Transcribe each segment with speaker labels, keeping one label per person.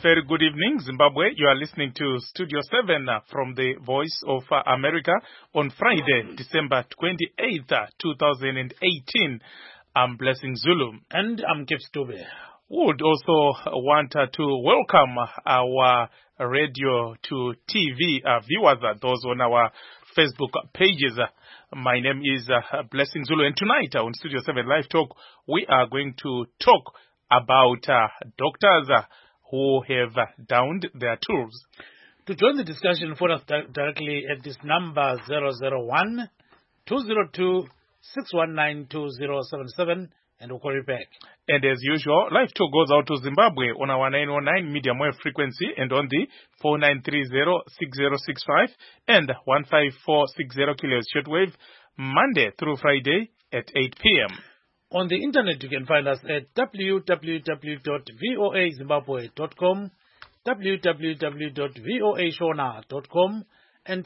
Speaker 1: very good evening, Zimbabwe. You are listening to Studio 7 from the Voice of America on Friday, December 28th, 2018. I'm Blessing Zulu.
Speaker 2: And I'm Gibbs Dube.
Speaker 1: Would also want to welcome our radio to TV viewers, those on our Facebook pages. My name is Blessing Zulu, and tonight on Studio 7 Live Talk, we are going to talk about doctors who have downed their tools.
Speaker 2: To join the discussion, phone us directly at this number 001-202-619-2077, and we'll call you back.
Speaker 1: And as usual, Live Talk goes out to Zimbabwe on our 909 medium wave frequency and on the 4930-6065 and 15460 kilohertz shortwave, Monday through Friday at 8 p.m.
Speaker 2: On the internet, you can find us at www.voazimbabwe.com, www.voashona.com, and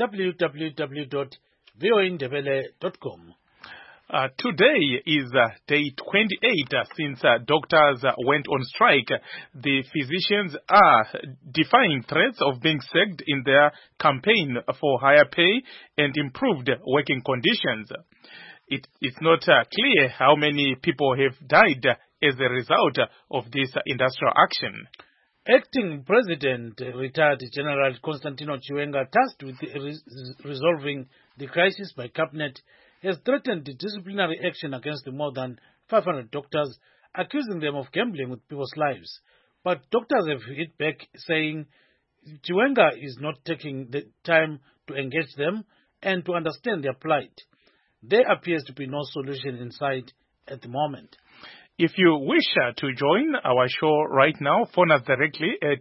Speaker 2: www.voaindebele.com.
Speaker 1: Today is day 28 since doctors went on strike. The physicians are defying threats of being sacked in their campaign for higher pay and improved working conditions. It's not clear how many people have died as a result of this industrial action.
Speaker 2: Acting President, retired General Constantino Chiwenga, tasked with resolving the crisis by Cabinet, has threatened disciplinary action against the more than 500 doctors, accusing them of gambling with people's lives. But doctors have hit back, saying Chiwenga is not taking the time to engage them and to understand their plight. There appears to be no solution in sight at the moment.
Speaker 1: If you wish to join our show right now, phone us directly at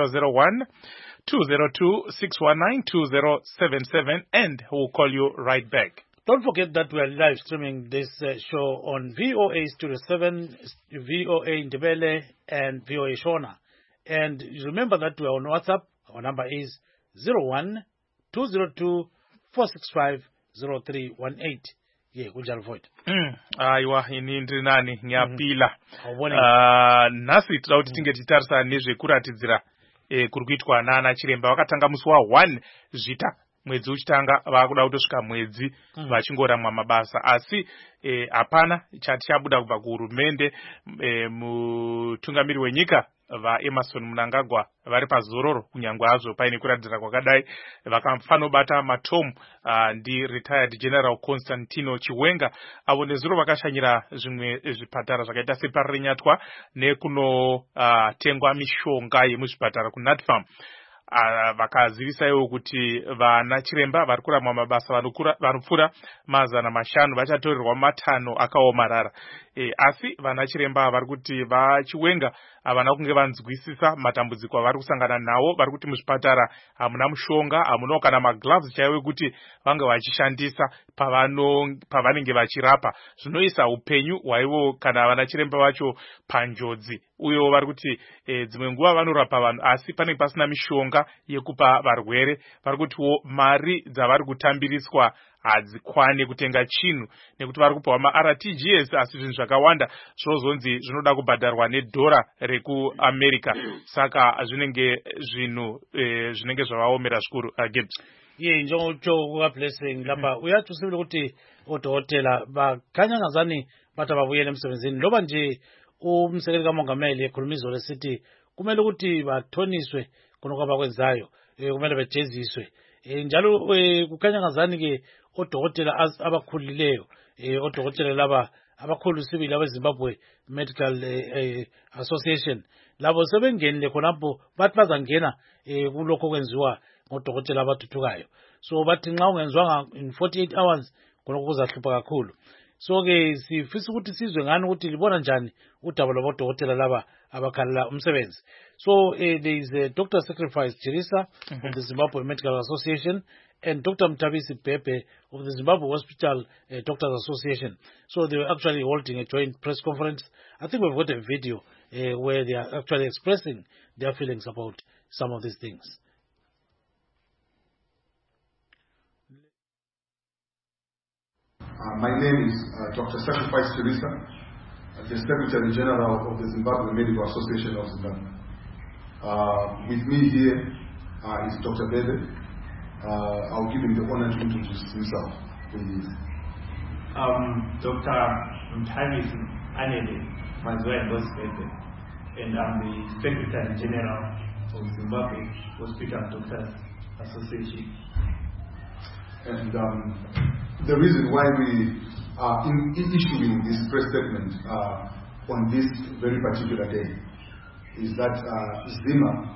Speaker 1: 001-202-619-2077 and we'll call you right back.
Speaker 2: Don't forget that we are live streaming this show on VOA Studio 7, VOA Indebele, and VOA Shona. And remember that we are on WhatsApp. Our number is 01-202-465-0318. Yeah, kunjalo mfowethu.
Speaker 1: Aiwa inindri nani ngiyapila. Nasi tida kuti tinge titarisa nezvekuratidzira kuri kuitwa nana chiremba vakatanga musi wa1 zvita mwedzi uchitanga vakuda kutosvika mwedzi vachingoramwa mabasa asi hapana chati chabuda kubva kuhurumende. Mutungamiri wenyika vaEmerson Mnangagwa vari pazororo kunyangwe hazvo paine kuratidzira kwakadai vakafanobata matomu ndi retired General Constantino Chiwenga avo nezuro vakashanyira zvimwe zvipatara zvakaita separenyatwa nekunotengwa mishonga yemuzvipatara kuNatfarm. Vakazivisaiwo kuti vana chiremba vari kuramwa mabasa vanopfuura 500 vachatorerwa matanho akaomarara. Asi vana chiremba vari kuti vaChiwenga havana kunge vanzwisisa matambudziko avari kusangana nawo. Vari kuti muzvipatara hamuna mushonga, hamunawo kana magloves chaiwo kuti vange vachishandisa pavanenge vachirapa. Zvinoisa upenyu hwaivo kana vana chiremba vacho panjodzi. Uyewo vari kuti dzimwe nguva vanorapa vanhu asi panenge pasina mishonga yekupa varwere. Vari kutiwo mari dzavari kutambiriswa hadzikwane kutenga chinhu nekuti vari kupiwa maRTGS asi zvinhu zvakawanda zvozonzi zvinoda kubhadharwa nedhora rekuAmerica. Saka zvinenge zvinhu zvinenge zvavaomera zvikuru. Gibbs.
Speaker 2: Ye njengocho Blessing lapha uyathusile ukuthi odokotela bakanyangazani bathi babuyele emsebenzini loba nje umsekeli kamongameli ekhuluma izolo esithi kumele ukuthi bathoniswe khonokho abakwenzayo, kumele bejeziswe. Njalo kukanyangazani ke odokotela abakhulileyo, odokotela laba abakhulu sibili abeZimbabwe Medical Association labo sebengenile khonapho bathi bazangena kulokho kwenziwa ngodokotela abathuthukayo. So bathi nxa ungenzwanga in 48 hours khonokho kuzahlupha kakhulu. So ke sifisa ukuthi sizwe ngani ukuthi libona njani udaba lwabodokotela laba abakhala umsebenzi. So there is Dr. Sacrifice Chirisa of the Zimbabwe Medical Association and Dr. Mtabisi Pepe of the Zimbabwe Hospital Doctors Association. So they were actually holding a joint press conference. I think we've got a video where they are actually expressing their feelings about some of these things.
Speaker 3: My name is Dr. Sacrifice Chirisa, the Secretary General of the Zimbabwe Medical Association of Zimbabwe. With me here is Dr. Bebe. I'll give him the honor to introduce himself, please.
Speaker 4: Dr. Mtavis Anele Mazwai Bebe, and I'm the Secretary General of Zimbabwe Hospital Doctors Association.
Speaker 3: And the reason why we are issuing this press statement on this very particular day is that Zima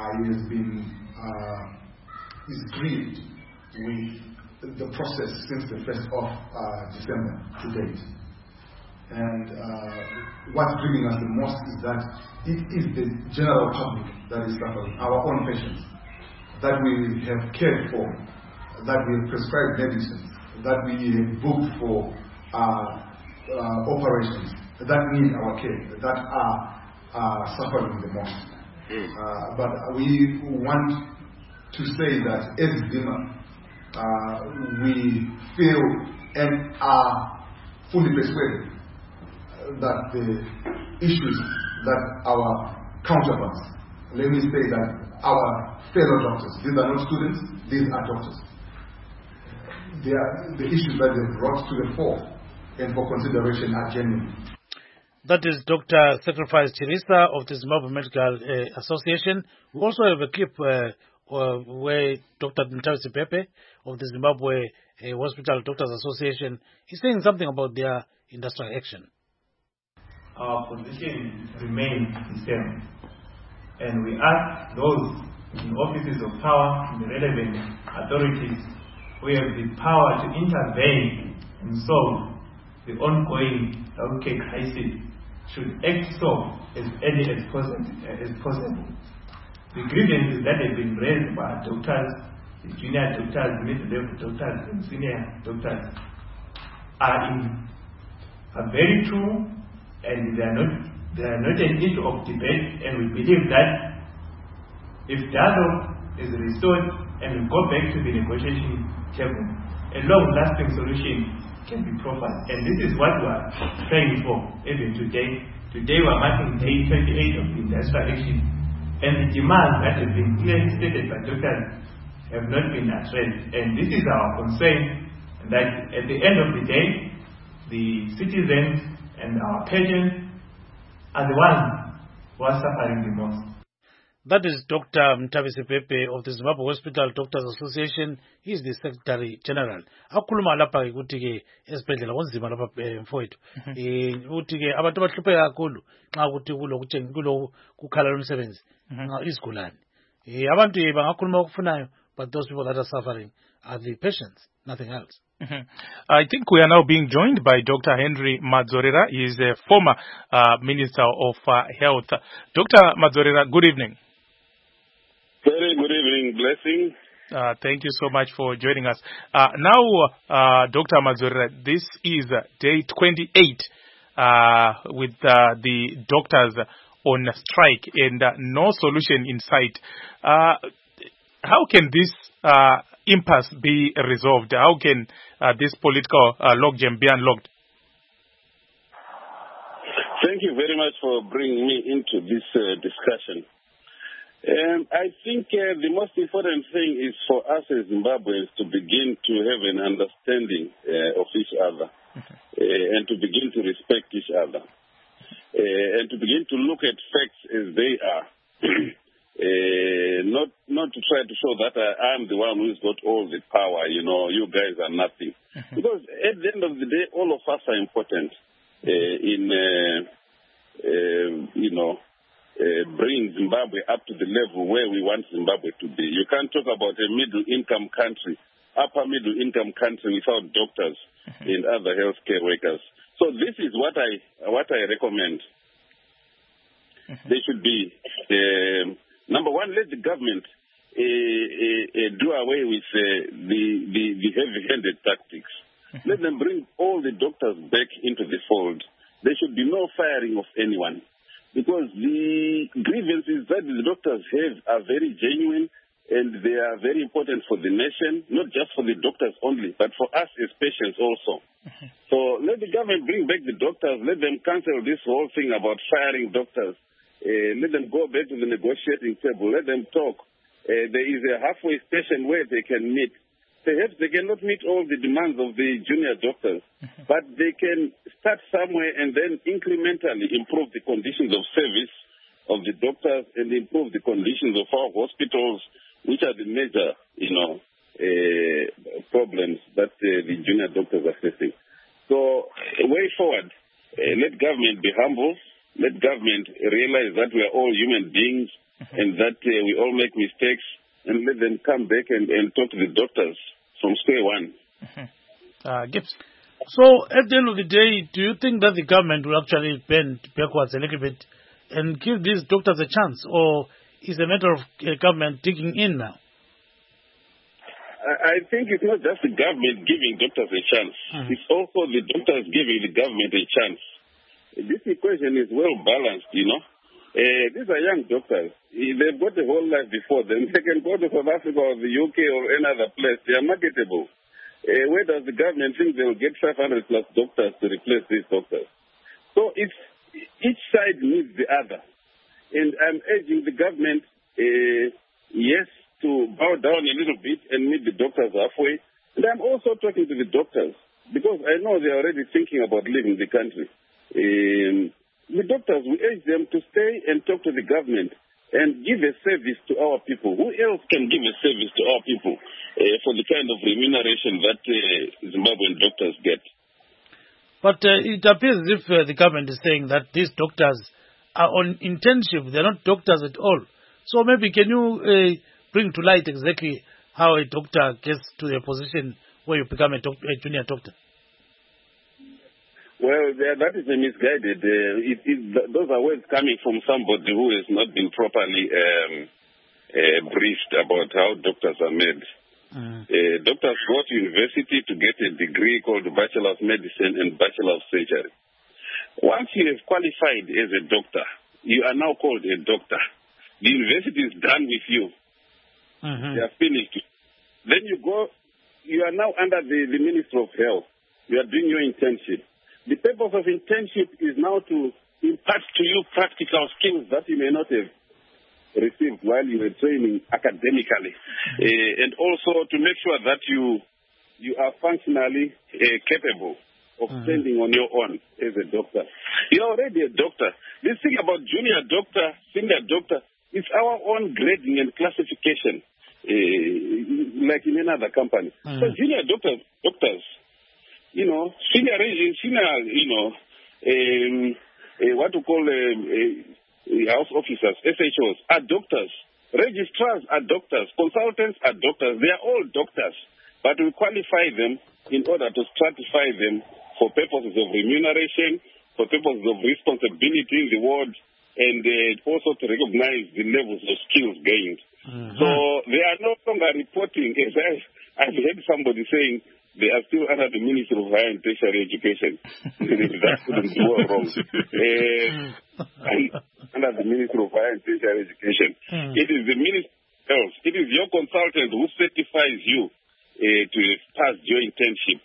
Speaker 3: is grieved with the process since the 1st of December to date. And what's grieving us the most is that it is the general public that is suffering, our own patients, that we have cared for, that we have prescribed medicines, that we have booked for operations, that need our care, that are suffering the most. But we want to say that as Zima, we feel and are fully persuaded that the issues that our counterparts, let me say that our fellow doctors, these are not students, these are doctors. They are the issues that they brought to the fore and for consideration are genuine.
Speaker 2: That is Dr. Sacrifice Chirisa of the Zimbabwe Medical Association. We also have a clip where Dr. Mtavis Pepe of the Zimbabwe Hospital Doctors Association is saying something about their industrial action.
Speaker 4: Our position remains the same, and we ask those in offices of power and the relevant authorities who have the power to intervene and solve the ongoing healthcare crisis should act so as early as possible. The grievances that have been raised by doctors, the junior doctors, mid-level doctors, and senior doctors are very true, and they are not an issue of debate. And we believe that if dialogue is restored and we go back to the negotiation table, a long-lasting solution can be proffered. And this is what we are praying for even today. Today we are marking day 28 of the industrial action, and the demands that have been clearly stated by doctors have not been addressed. And this is our concern, that at the end of the day, the citizens and our patients are the ones who are suffering the most.
Speaker 2: That is Dr. Mtavis Pepe of the Zimbabwe Hospital Doctors Association. He is the Secretary General. Akhuluma lapha ukuthi ke esibhedlela konzima lapha mfowethu. Ukuthi ke abantu abahlupheka kakhulu nxa ukuthi kulo kukhala lomsebenzi izigulane. Abantu bangakhuluma okufunayo, but those people that are suffering are the patients, nothing else.
Speaker 1: I think we are now being joined by Dr. Henry Madzorera. He is a former Minister of Health. Dr. Madzorera, good evening.
Speaker 5: Very good evening, Blessing.
Speaker 1: Thank you so much for joining us. Now, Dr. Madzorera, this is day 28 with the doctors on strike and no solution in sight. How can this impasse be resolved? How can this political logjam be unlocked?
Speaker 5: Thank you very much for bringing me into this discussion. I think the most important thing is for us as Zimbabweans to begin to have an understanding of each other and to begin to respect each other and to begin to look at facts as they are. Not to try to show that I'm the one who's got all the power, you guys are nothing. Because at the end of the day, all of us are important in bring Zimbabwe up to the level where we want Zimbabwe to be. You can't talk about a middle-income country, upper middle-income country without doctors and other healthcare workers. So this is what I recommend. They should be, number one, let the government do away with the heavy-handed tactics. Let them bring all the doctors back into the fold. There should be no firing of anyone. Because the grievances that the doctors have are very genuine and they are very important for the nation, not just for the doctors only, but for us as patients also. So let the government bring back the doctors, let them cancel this whole thing about firing doctors Let them go back to the negotiating table. Let them talk. There is a halfway station where they can meet. Perhaps they cannot meet all the demands of the junior doctors, but they can start somewhere and then incrementally improve the conditions of service of the doctors and improve the conditions of our hospitals, which are the major, problems that the junior doctors are facing. So, way forward, let government be humble. Let government realize that we are all human beings and that we all make mistakes, and let them come back and talk to the doctors from square one.
Speaker 2: Gibbs. So, at the end of the day, do you think that the government will actually bend backwards a little bit and give these doctors a chance, or is it a matter of government digging in now?
Speaker 5: I think it's not just the government giving doctors a chance. It's also the doctors giving the government a chance. This equation is well balanced, These are young doctors. They've got a whole life before them. They can go to South Africa or the UK or any other place. They are marketable. Where does the government think they will get 500 plus doctors to replace these doctors? So each side needs the other. And I'm urging the government, yes, to bow down a little bit and meet the doctors halfway. And I'm also talking to the doctors because I know they're already thinking about leaving the country. The doctors, we urge them to stay and talk to the government and give a service to our people. Who else can give a service to our people for the kind of remuneration that Zimbabwean doctors get?
Speaker 2: But it appears as if the government is saying that these doctors are on internship. They're not doctors at all. So maybe can you bring to light exactly how a doctor gets to a position where you become a junior doctor?
Speaker 5: Well, that is misguided. Those are words coming from somebody who has not been properly briefed about how doctors are made. Doctors go to university to get a degree called Bachelor of Medicine and Bachelor of Surgery. Once you have qualified as a doctor, you are now called a doctor. The university is done with you. They are finished. Then you are now under the Ministry of Health. You are doing your internship. The purpose of internship is now to impart to you practical skills that you may not have received while you were training academically. And also to make sure that you are functionally capable of standing on your own as a doctor. You're already a doctor. This thing about junior doctor, senior doctor, it's our own grading and classification, like in another company. So junior doctors, senior, what to call house officers, SHOs, are doctors. Registrars are doctors. Consultants are doctors. They are all doctors. But we qualify them in order to stratify them for purposes of remuneration, for purposes of responsibility in the ward, and also to recognize the levels of skills gained. So they are no longer reporting, as I've heard somebody saying, they are still under the Ministry of Higher and Tertiary Education. That couldn't be wrong. Under the Ministry of Higher and Tertiary Education. It is the Ministry of Health. It is your consultant who certifies you to have passed your internship.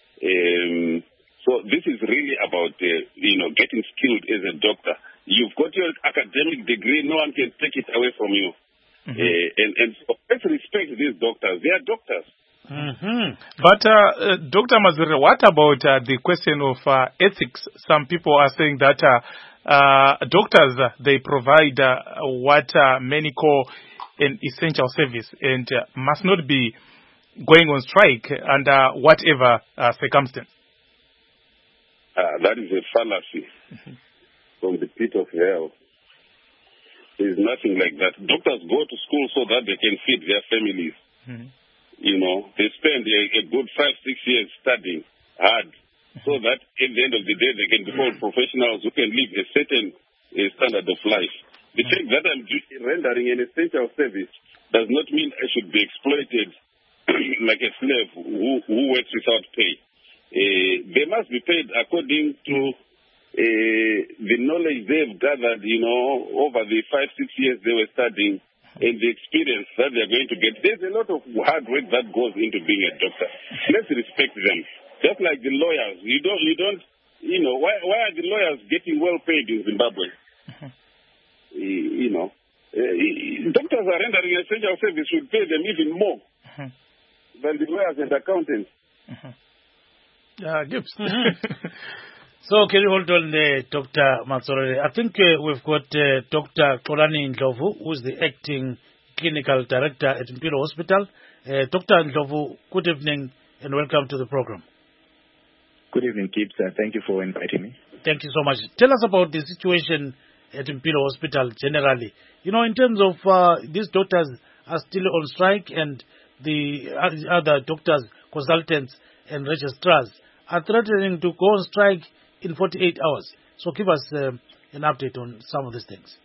Speaker 5: So this is really about, getting skilled as a doctor. You've got your academic degree. No one can take it away from you. And so let's respect these doctors. They are doctors.
Speaker 1: But Dr. Mazure, what about the question of ethics? Some people are saying that doctors, they provide what many call an essential service and must not be going on strike under whatever circumstance.
Speaker 5: That is a fallacy from the pit of hell. There is nothing like that. Doctors go to school so that they can feed their families. They spend a good 5-6 years studying hard so that at the end of the day they can become professionals who can live a certain standard of life. The fact that I'm rendering an essential service does not mean I should be exploited like a slave who works without pay. They must be paid according to the knowledge they've gathered, over the 5-6 years they were studying and the experience that they're going to get. There's a lot of hard work that goes into being a doctor. Let's respect them. Just like the lawyers. Why are the lawyers getting well paid in Zimbabwe? doctors are rendering essential service should pay them even more than the lawyers and accountants.
Speaker 1: Gibbs.
Speaker 2: So can you hold on there, Dr. Matsorele? I think we've got Dr. Xolani Ndlovu, who's the acting clinical director at Mpilo Hospital. Dr. Ndlovu, good evening and welcome to the program.
Speaker 6: Good evening, Gibbs. Thank you for inviting me.
Speaker 2: Thank you so much. Tell us about the situation at Mpilo Hospital generally. In terms of these doctors are still on strike and the other doctors, consultants and registrars are threatening to go on strike in 48 hours. So give us an update on some of these things.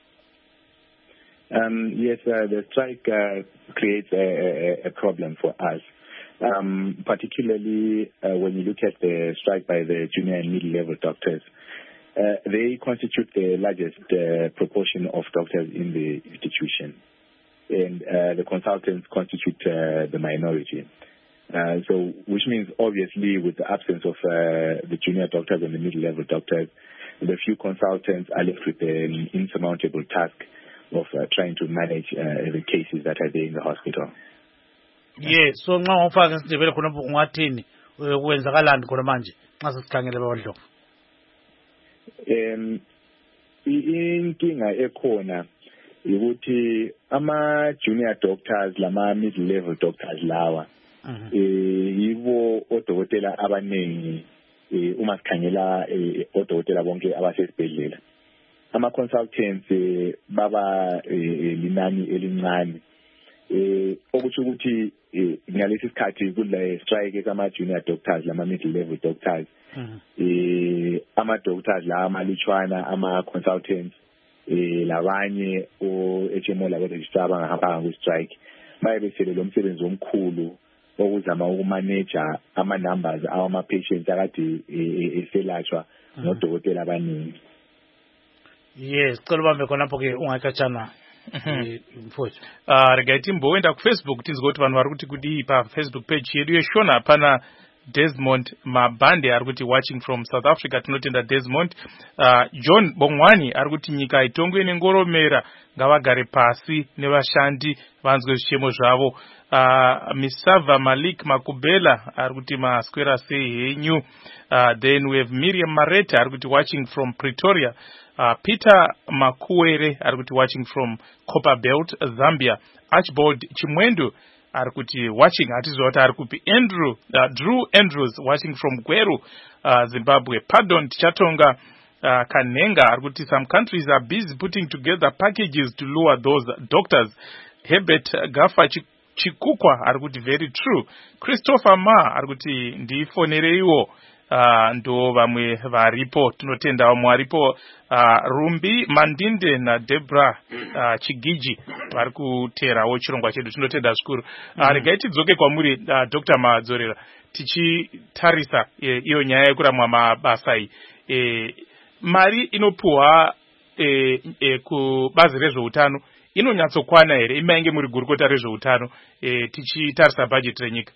Speaker 6: Yes, the strike creates a problem for us, particularly when you look at the strike by the junior and middle-level doctors. They constitute the largest proportion of doctors in the institution, and the consultants constitute the minority. So, which means obviously with the absence of the junior doctors and the middle-level doctors, the few consultants are left with an insurmountable task of trying to manage the cases that are there in the hospital.
Speaker 2: Yeah, so nxa ufaka isindebele khonapho ungathini kwenzakalani khona manje nxa sesikhangele babadlovu?
Speaker 6: Inkinga ekhona ukuthi ama junior doctors lama middle level doctors lawa yibo odokotela abanengi uma sikhangela odokotela bonke abasesibhedlela. Ama consultants baba linani elincane okuthi ukuthi ngalesi sikhathi kule strike kama junior doctors lama middle level doctors ama doctors la amalutshwana ama consultants labanye HMO labo register abangahamba ku strike baye besele lo msebenzi omkhulu okuzama ukumanage ama numbers ama patients akade eselatshwa ngodokotela abaningi.
Speaker 2: Yes, cela ubambe khonapho ke ungakatshana mfowethu.
Speaker 1: Regaiti mboenda ku Facebook tinzwa kuti vanhu vari kuti kudi pa Facebook page yedu yeshona pana Desmond Mabande ari kuti watching from South Africa, tinotenda Desmond. John Bongwani ari kuti nyika itongo ine ngoromera ngavagare pasi nevashandi vanzwe zvichemo zvavo. Misava Malik Makubela ari kuti maswera sei henyu. Then we have Miriam Mareta ari kuti watching from Pretoria. Peter Makuere ari kuti watching from Copperbelt, Zambia. Archibald Chimwendo ari kuti watching hatiziva kuti ari kupi. Drew Andrews watching from Gweru, Zimbabwe. Pardon Tichatonga Kanenga ari kuti some countries are busy putting together packages to lure those doctors. Herbert Gafa Chikukwa ari kuti very true. Christopher Ma ari kuti ndifonereiwo ndo vamwe varipo, tinotenda vamwe varipo. Rumbi Mandinde na Debra Chigiji vari kuterawo chirongwa chedu, tinotenda zvikuru. Regai tidzoke kwamuri Dr. Madzorera tichitarisa iyo nyaya yekuramwa mabasa iyi. Mari inopuhwa kubazi rezveutano inonyatsokwana here imainge muri gurukota rezveutano tichitarisa bhajeti renyika?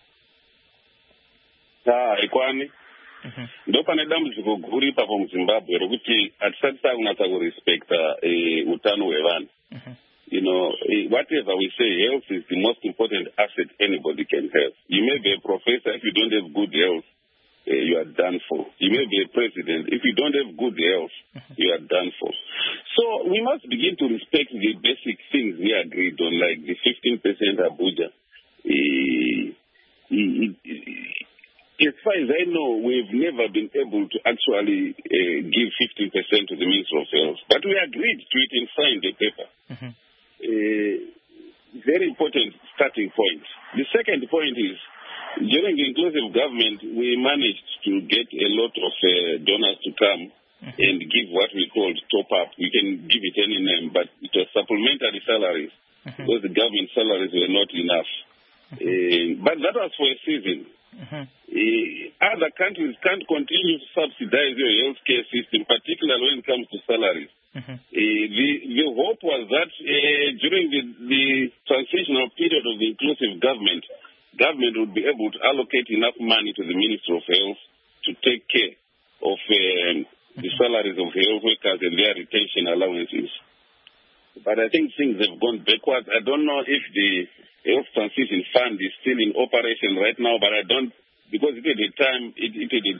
Speaker 5: Ikwani ndo pane dambudziko guru ipapo muZimbabwe rokuti hatisati takunatsa kurespecta utano hwevanhu. Whatever we say, health is the most important asset anybody can have. You may be a professor, if you don't have good health, you are done for. You may be a president, if you don't have good health, you are done for. So we must begin to respect the basic things we agreed on, like the 15% Abuja. As far as I know, we've never been able to actually give 15% to the Minister of Health. But we agreed to it and signed the paper. Very important starting point. The second point is, during the inclusive government, we managed to get a lot of donors to come and give what we called top-up. We can give it any name, but it was supplementary salaries because the government salaries were not enough. But that was for a season. Other countries can't continue to subsidize your healthcare system, particularly when it comes to salaries. The hope was that during the transitional period of the inclusive government would be able to allocate enough money to the Ministry of Health to take care of the salaries of health workers and their retention allowances. but I think things have gone backwards. I don't know if the Health Transition Fund is still in operation right now, but I don't, because it had a time, a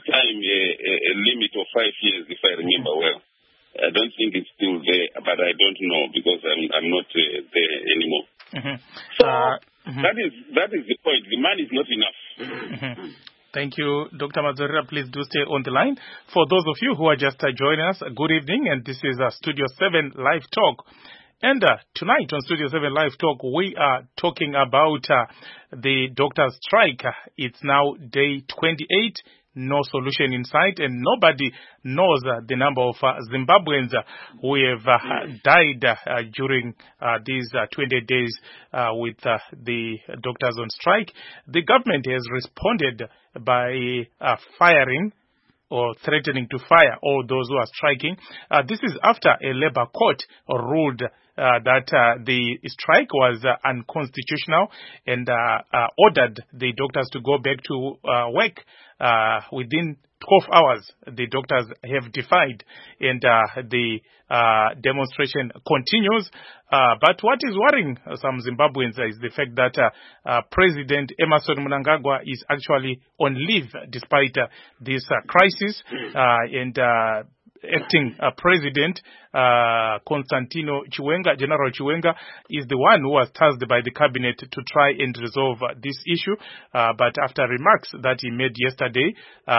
Speaker 5: limit of 5 years, if I remember well. I don't think it's still there, but I don't know because I'm not there anymore. So that is the point. The money is not enough.
Speaker 1: Thank you, Dr. Madzorera. Please do stay on the line. For those of you who are just joining us, good evening, and this is Studio 7 Live Talk. And tonight on Studio 7 Live Talk, we are talking about the doctors' strike. It's now day 28. No solution in sight, and nobody knows the number of Zimbabweans who have died during these 20 days with the doctors on strike. The government has responded by firing or threatening to fire all those who are striking. This is after a labor court ruled that the strike was unconstitutional and ordered the doctors to go back to work within 12 hours. The doctors have defied, and the demonstration continues. But what is worrying some Zimbabweans is the fact that President Emmerson Mnangagwa is actually on leave despite this crisis, and acting president Constantino Chiwenga, General Chiwenga, is the one who was tasked by the cabinet to try and resolve this issue. But after remarks that he made yesterday,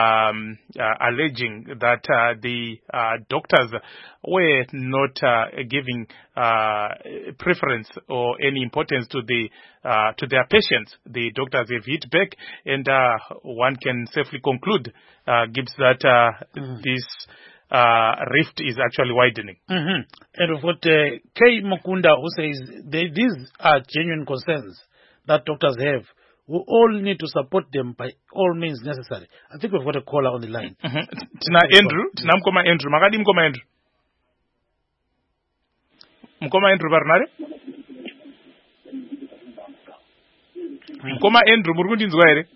Speaker 1: alleging that the doctors were not giving preference or any importance to their patients, the doctors have hit back, and one can safely conclude, Gibbs, that this rift is actually widening.
Speaker 2: And we've got K. Mukunda, who says these are genuine concerns that doctors have. We all need to support them by all means necessary. I think we've got a caller on the line.
Speaker 1: Tina Andrew, Tina Mkoma Andrew, Magadi Mkoma Andrew. Mkoma Andrew Barnare? Mkoma Andrew, Murugundi Nzwaire?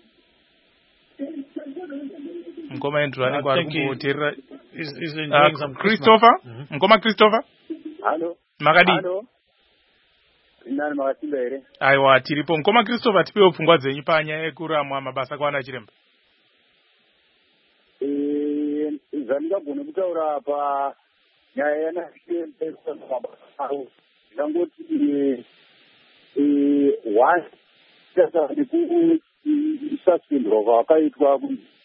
Speaker 1: Mkoma Andrew,
Speaker 2: He's enjoying some
Speaker 1: Christopher? Mkoma Christopher?
Speaker 7: Hello.
Speaker 1: Magadi?
Speaker 7: Hello. Nani Magatimba here?
Speaker 1: Aiwa, tiripo. Mkoma Christopher, tipewo pfungwa dzenyu panyaya yekuramwa mabasa kwana chiremba.
Speaker 7: Zvandingagona kutaura pa nyaya yanachiremba mabasa ndangoti one ndikususpendwa kwakaitwa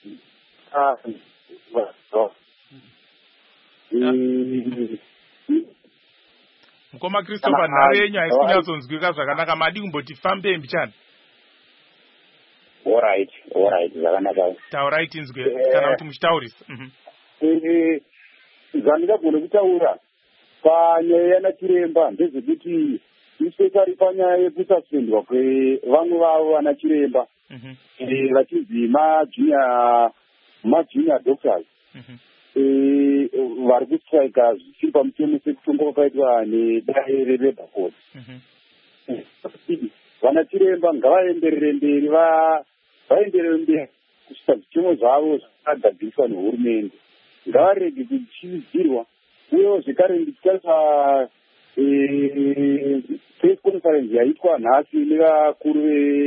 Speaker 1: Mkoma Christopher, nhare yenyu haisi kunyatsonzwika zvakanaka, madi kumboti fambe mbichana.
Speaker 7: Alright, zvakanaka.
Speaker 1: Taurai tinzwe kana kuti muchitaurisa.
Speaker 7: Zvandingagona kutaura panyaya yanachiremba ndezvekuti especially panyaya yekususpendwa kwevamwe vavo vanachiremba vachinzi majunior doctors vari kustrika zvichiri pamutemo sekutonga kwakaitwa nedare relabor court. Vanachiremba ngavaenderere mberi, vaenderere mberi kusvika zvitemo zvavo zvakagadziriswa nehurumende. Ngavarege kuchividzirwa, uyewo zvekare ndichitarisa press conference yaitwa nhasi nevakuru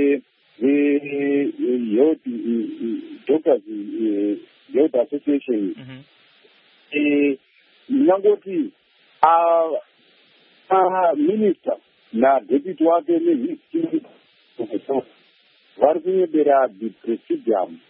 Speaker 7: doctors health association. Ndingangoti minister nadeputy wake vari kunyebera the presidium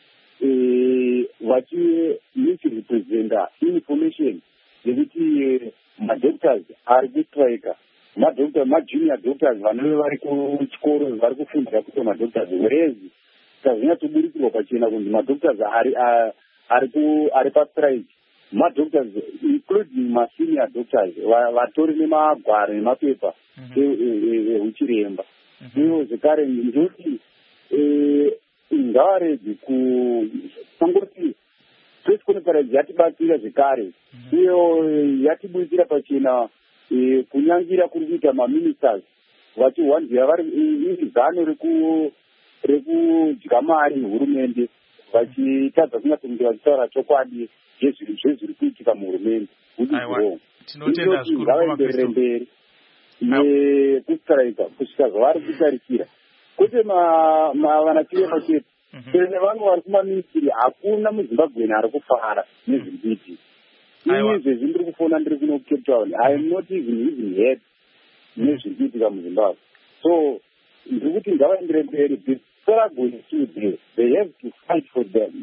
Speaker 7: vachimisrepresenta information yekuti madoctors ari kustrika, majunior doctors vanove vari kuchikoro vari kufundira kuita madoctors, whereas tazvinyatsoburikirwa pachena kunzi madoctors ari pastrike, madoctors including masenior doctors vatori nemagwaro nemapepa euchiremba. Ivo zvekare ndoti ngavaregi kutangoti press conference yatibatsira zvekare, uyewo yatibuitsira pachena kunyangira kuri kuita maministers vachiwanzira vari izano rekudya mari nehurumende, vachitadza kunyatsonge vachitaura chokwadi zvezviri kuitika muhurumende.
Speaker 1: Tinotenda zvikuru
Speaker 7: ngavaenderere mberi. yekustrika kusvika zvavari kutarikira kwete vanachirema chete sene vanhu vari kumaministiri hakuna muzimbabweni ari kufara nezvinditi izvezvi ndiri kufona ndiri kuno kucape town I am not even head nezvirikiitika muzimbabwe so ndiri kuti ngavaendere mberi before going to there they have to fight for them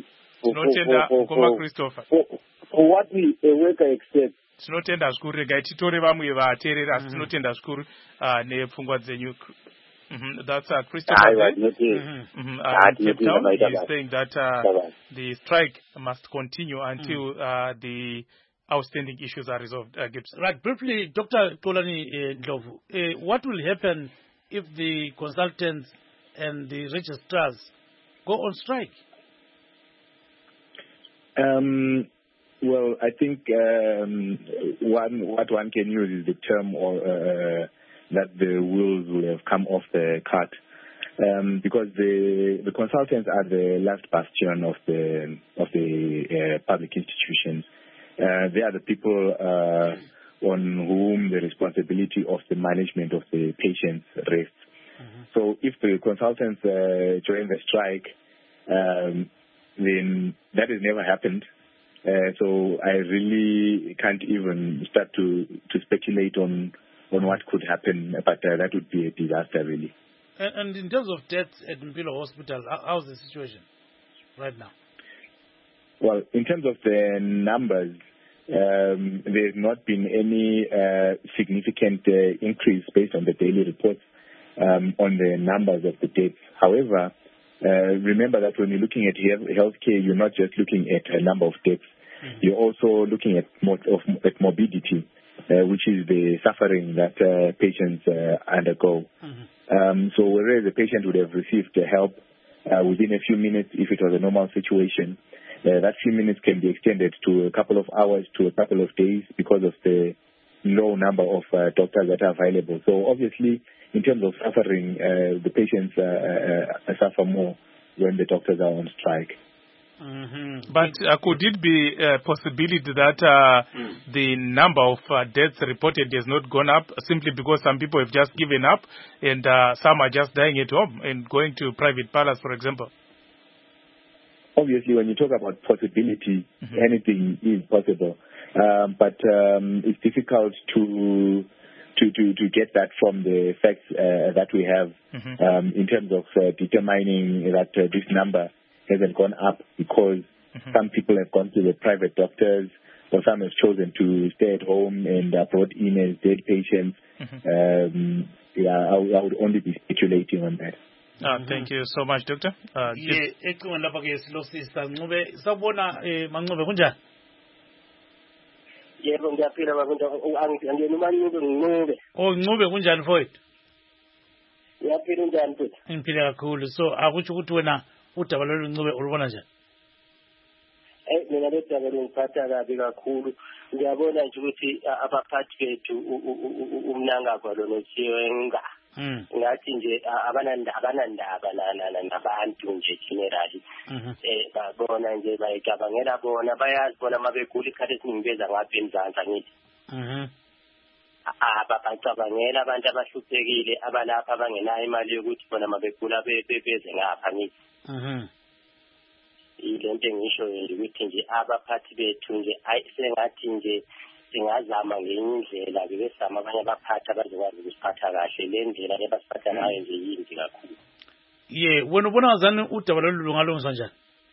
Speaker 7: for what a worker accepts.
Speaker 1: Tinotenda zvikuru regai titore vamwe vateereri asi tinotenda zvikuru nepfungwa dzenyu. That's Christopher Cape Town. He's saying that the strike must continue until the outstanding issues are resolved.
Speaker 2: Right, briefly, Dr. Kolani Ndlovu, what will happen if the consultants and the registrars go on strike?
Speaker 6: Well, I think what one can use is the term that the wheels will have come off the cart, because the consultants are the last bastion of the public institutions. They are the people on whom the responsibility of the management of the patients rests. So if the consultants join the strike, then that has never happened. So I really can't even start to speculate on what could happen, but that would be a disaster, really.
Speaker 2: And in terms of deaths at Mpilo Hospital, how's the situation right now?
Speaker 6: Well, in terms of the numbers, there's not been any significant increase based on the daily reports on the numbers of the deaths. However, remember that when you're looking at healthcare, you're not just looking at a number of deaths. You're also looking at morbidity, which is the suffering that patients undergo. So whereas the patient would have received help within a few minutes if it was a normal situation, that few minutes can be extended to a couple of hours to a couple of days because of the low number of doctors that are available. So obviously, in terms of suffering, the patients suffer more when the doctors are on strike.
Speaker 1: But could it be a possibility that the number of deaths reported has not gone up simply because some people have just given up and some are just dying at home and going to private parlors, for example?
Speaker 6: Obviously, when you talk about possibility, anything is possible. But it's difficult to get that from the facts that we have in terms of determining that this number hasn't gone up because some people have gone to the private doctors or some have chosen to stay at home and brought in as dead patients. I would only be speculating on that.
Speaker 1: Thank you so much, Doctor.
Speaker 8: Yebo ngiyaphila bakunja angiyena uMancube ngincube.
Speaker 2: Ncube kunjani mfowethu?
Speaker 8: Ngiyaphila njani mfowethu?
Speaker 2: Ngiphila kakhulu. So akutsho ukuthi wena udaba lolu Ncube ulubona njani?
Speaker 8: Mina lo daba lungiphatha kabi kakhulu. Ngiyabona nje ukuthi abaphathi bethu umnangagwa lo noThenga ngathi nje abanandaba nabantu nje generally babona nje bayicabangela bona bayazi bona mabegula ikhathi esiningi beza ngapha eMzansi angithi bacabangela abantu abahluphekile abalapha abangenayo imali yokuthi bona mabegula beze ngapha angithi ilento engisho nje ukuthi nje abaphathi bethu nje sengathi nje singazama ngenye indlela besama abanye abaphathi abazokwazi ukusiphatha kahle le ndlela lebasiphatha nayo nje yimbi kakhulu.
Speaker 2: Wena ubona ngazani udaba lolu lungalungiswa njani?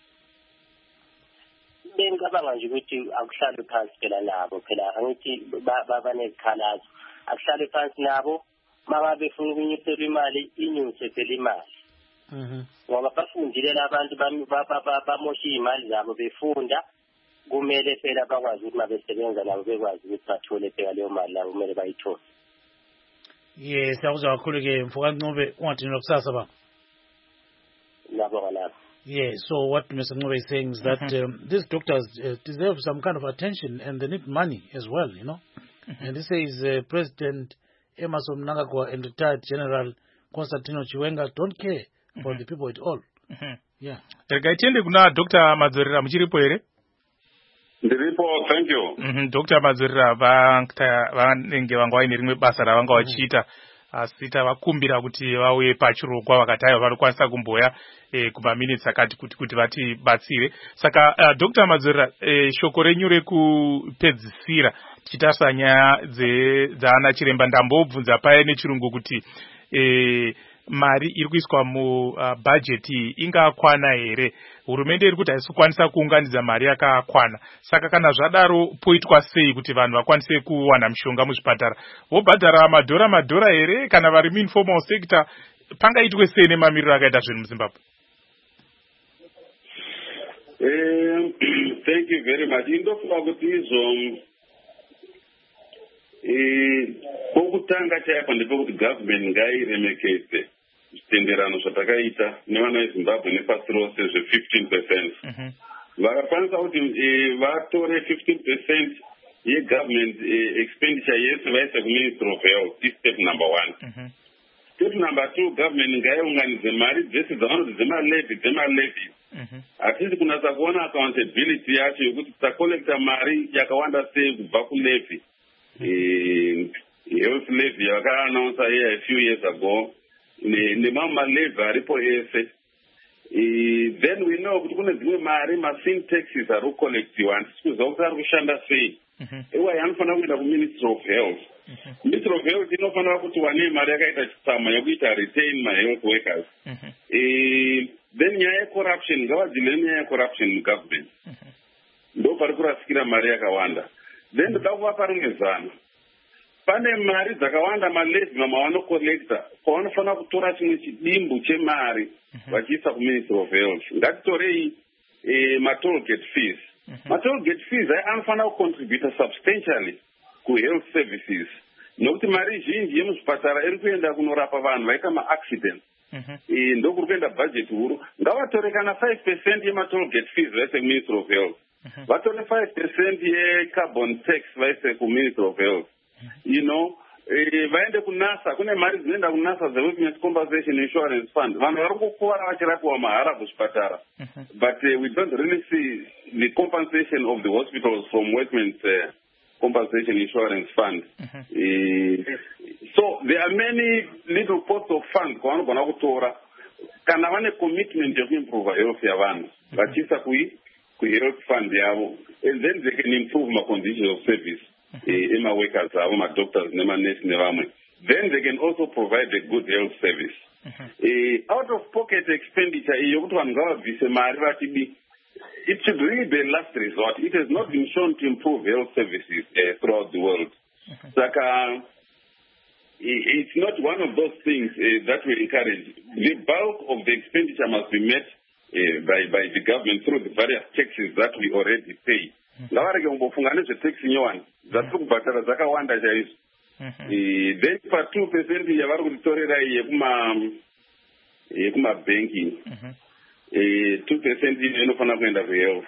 Speaker 8: Bengicabanga nje ukuthi akuhlale phansi phela nabo phela angithi banezikhalazo akuhlale phansi nabo mama befuna ukunyuselwa imali inyuse phela imali ngoba bafundile labantu bamosha imali zabo befunda kumele phela bakwazi ukuthi mabesebenza nabo bekwazi ukuthi bathole phela leyo mali la kumele bayithole.
Speaker 2: Siyakuzwa kakhulu ke mfoka Ncube ungadinwa kusasa ba.
Speaker 8: Ngiyabonga lapho.
Speaker 2: So what Mr. Ncube is saying is that these doctors deserve some kind of attention and they need money as well, you know. And this says President Emmerson Mnangagwa and retired General Constantino Chiwenga don't care for the people at all.
Speaker 1: Regai tiende kuna Dr. Madzorera muchiripo ere?
Speaker 5: Ndiripo, thank you.
Speaker 1: Dr. Madzorera vanenge vanga vaine rimwe basa ravanga vachiita asi tavakumbira kuti vauye pachirongwa vakati aiwa vanokwanisa kumboya kumaminitsi akati kuti vatibatsire. Saka Dr. Madzorera, shoko renyu rekupedzisira tichitarisa nyaya dzaana chiremba, ndambobvunza paya nechirungu kuti mari iri kuiswa mubhajeti ingakwana here? Hurumende iri kuti haisi kukwanisa kuunganidza mari yakakwana, saka kana zvadaro poitwa sei kuti vanhu vakwanise kuwana mishonga muzvipatara? Vobhadhara madhora here? Kana vari muinformal sector pangaitwe sei nemamiriro akaita zvinhu muZimbabwe?
Speaker 5: Thank you very much. Indofunga kuti izvo pokutanga chaipo ndepekuti government ngairemekeze zvitenderano zvatakaita nevana veZimbabwe nepasi rose zve15%. Vakakwanisa kuti vatore 15% yegovernment expenditure yese vaise kuministry of health, step number 1. Step number 2, government ngaiunganidze mari dzese dzavanoti dzemalevi. Hatisi kunatsa kuona accountability yacho yekuti takolekta mari yakawanda sei kubva kulevi. Health levy yakaannounce here a few years ago, nemamwe levy aripo ese. Then we know kuti kune dzimwe mari sin taxes ari kukolektiwa, handisi kuziva kuti ari kushanda sei. Iwayi anofanira kuenda kuministry of health. Ministry of health inofanira kuti wane mari yakaita chitsama yekuita retain my health workers. Then nyaya yecorruption, ngavadzile nyaya yecorruption mugovernment. Ndo pari kurasikira mari yakawanda. Then ndakuvapa rimwe zano. Pane mari dzakawanda malevy mavanokolekta, pavanofanira kutora chimwe chidimbu chemari vachiisa kuministry of health. Ngatitorei matollgate fees. Matollgate fees anofanira kucontributa substantially kuhealth services. Nokuti mari zhinji yemuzvipatara iri kuenda kunorapa vanhu vaita maaccident. Ndokuri kuenda budget huru. Ngavatore kana 5% yematollgate fees vaise kuministry of health. Vatore 5% ye-carbon tax vaise kuministry of health. Vaende kunasa, kune mari dzinoenda kunasa the compensation insurance fund. Vanhu vari kukuvara vachirapiwa mahara kuzvipatara. But we don't really see the compensation of the hospitals from Workmen's compensation insurance fund. So there are many little pots of funds kwavanogona kutora kana vane commitment yekuimprove health yavanhu vachiisa health fund yavo, and then they can improve my conditions of service. My workers, my doctors, my nurses, then they can also provide a good health service. Out of pocket expenditure, it should really be a last resort. It has not been shown to improve health services throughout the world. It's not one of those things that we encourage. The bulk of the expenditure must be met by the government through the various taxes that we already pay. Ngavarege kumbofunga nezvetaxi nyowani dzatiri kubhadhara dzakawanda chaizvo. Then pa 2% yavari kutitorera yekumabanking, 2% iyo inofanira kuenda kuhealth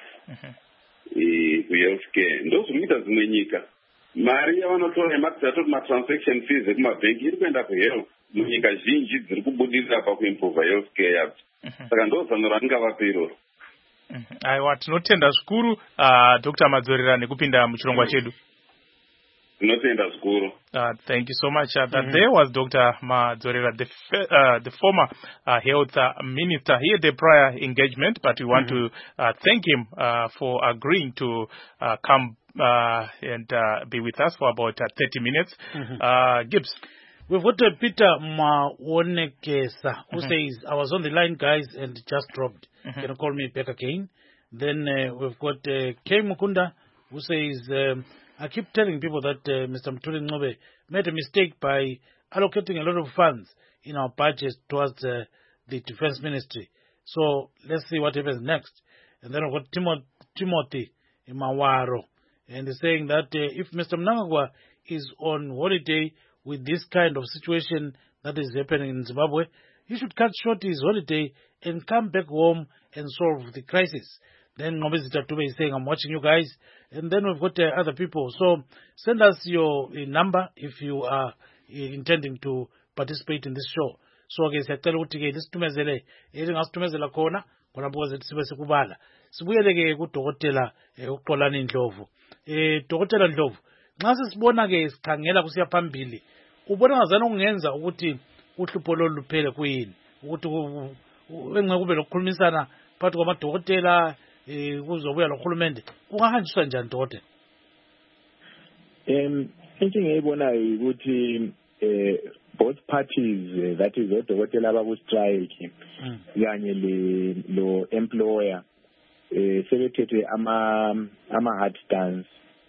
Speaker 5: care. Ndozviri kuita dzimwe nyika. Mari yavanotora yematoti matransaction fees ekumabhengi iri kuenda kuhealth. Munyika zhinji dziri kubudirira pakuimprova health care yacho. Saka ndozano randingavapa iroro.
Speaker 1: Aiwa, tinotenda zvikuru Dr. Madzorera nekupinda muchirongwa chedu.
Speaker 5: Tinotenda zvikuru.
Speaker 1: Thank you so much. There was Dr. Madzorera, the former health minister. He had a prior engagement, but we want to thank him for agreeing to come and be with us for about 30 minutes. Gibbs.
Speaker 2: We've got Peter Mawonekesa, who says, I was on the line, guys, and just dropped. Can you call me back again? Then we've got K. Mukunda, who says, I keep telling people that Mr. Mthuli Ncube made a mistake by allocating a lot of funds in our budget towards the defense ministry. So let's see what happens next. And then we've got Timothy Mawaro, and he's saying that if Mr. Mnangagwa is on holiday with this kind of situation that is happening in Zimbabwe, he should cut short his holiday and come back home and solve the crisis. Then Ngobezita Tube is saying, I'm watching you guys. And then we've got other people. So send us your number if you are intending to participate in this show. So, okay, this tumezele, kona, sibuyele-ke kudokotela uXolani Ndlovu. Dokotela Ndlovu, nxa sesibona-ke sikhangela kusiya phambili, ubona ngazani okungenza ukuthi uhlupho lolu luphele kuyini? Ukuthi engeke kube lokukhulumisana phakathi kwamadokotela kuzobuya lohulumende, kungahanjiswa njani dokotela?
Speaker 6: Into engiyibonayo ukuthi both parties, that is odokotela abaku-strike kanye lo employer, sebethethe ama-hard stance.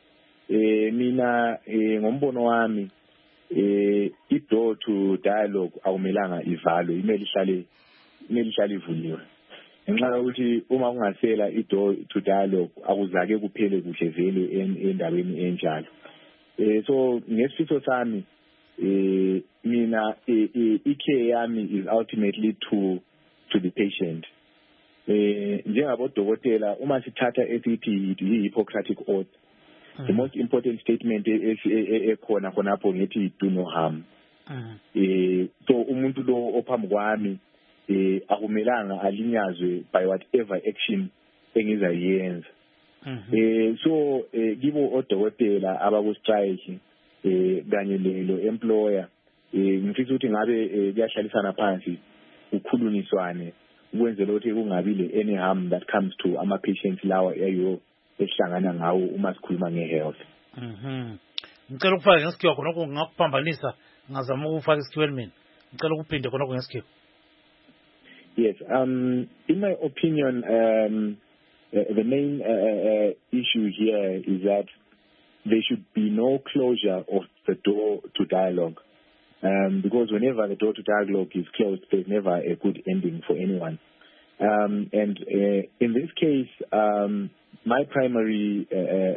Speaker 6: Mina ngombono wami i-door to dialogue akumelanga ivalwe, imele ihlale ivuliwe. Ngenxa yokuthi uma kungasela i-door to dialogue akuzake kuphele kuhle vele endaweni enjalo. So ngesifiso sami mina i-care yami is ultimately to the patient. Njengabodokotela uma sithatha esithi i-Hippocratic Oath, the most important statement ekhona khonapho ngethi do no harm. So umuntu lo ophambi kwami akumelanga alinyazwe by whatever action engizayenza. So kibo odokotela abaku-strike kanye lo employer ngifisa ukuthi ngabe kuyahlalisana phansi ukhulunyiswane ukwenzela ukuthi kungabi le any harm that comes to ama-patients lawa esihlangana ngawo uma sikhuluma nge-health.
Speaker 2: Ngicela ukufaka ngesikhiwa khonokho ngingakuphambanisa ngazama ukufaka esikhiweni mina. Ngicela ukuphinde khonokho ngesikhiwa.
Speaker 6: Yes, in my opinion, the main issue here is that there should be no closure of the door to dialogue, because whenever the door to dialogue is closed, there's never a good ending for anyone. And in this case, my primary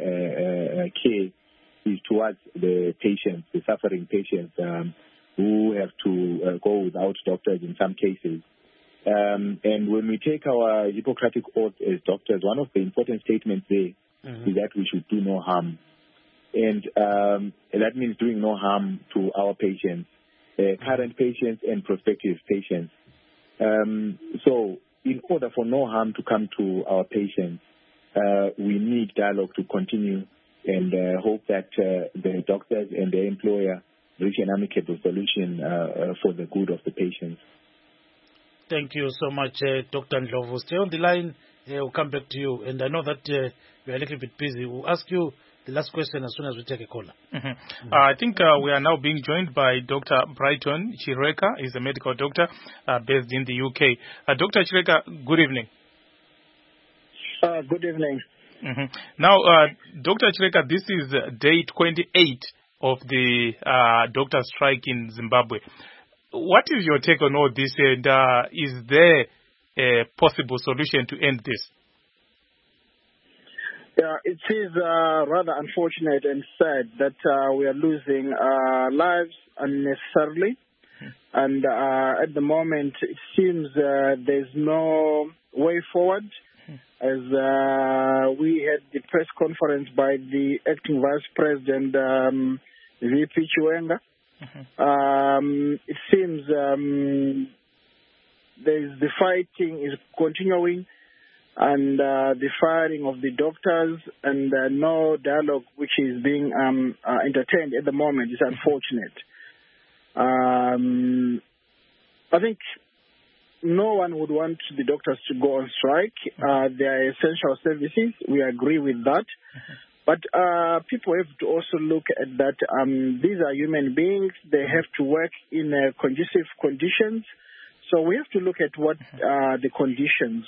Speaker 6: care is towards the patients, the suffering patients who have to go without doctors in some cases. And when we take our Hippocratic Oath as doctors, one of the important statements there is that we should do no harm. And that means doing no harm to our patients, current patients and prospective patients. So in order for no harm to come to our patients, we need dialogue to continue and hope that the doctors and the employer reach an amicable solution for the good of the patients.
Speaker 2: Thank you so much, Dr. Ndlovu. Stay on the line. We'll come back to you. And I know that we are a little bit busy. We'll ask you the last question as soon as we take a caller.
Speaker 1: I think we are now being joined by Dr. Brighton Chireka. He's a medical doctor based in the UK. Dr. Chireka, good evening.
Speaker 9: Good evening.
Speaker 1: Now, Dr. Chireka, this is day 28 of the doctor strike in Zimbabwe. What is your take on all this, and is there a possible solution to end this?
Speaker 9: Yeah, it is rather unfortunate and sad that we are losing lives unnecessarily. And at the moment, it seems there's no way forward. As we had the press conference by the acting Vice President, VP Chiwenga, it seems the fighting is continuing and the firing of the doctors and no dialogue which is being entertained at the moment is unfortunate. I think no one would want the doctors to go on strike. They are essential services. We agree with that. But people have to also look at that. These are human beings. They have to work in conducive conditions. So we have to look at what the conditions.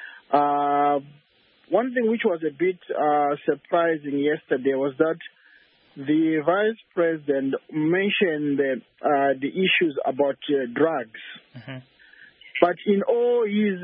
Speaker 9: One thing which was a bit surprising yesterday was that the Vice President mentioned the issues about drugs. But in all his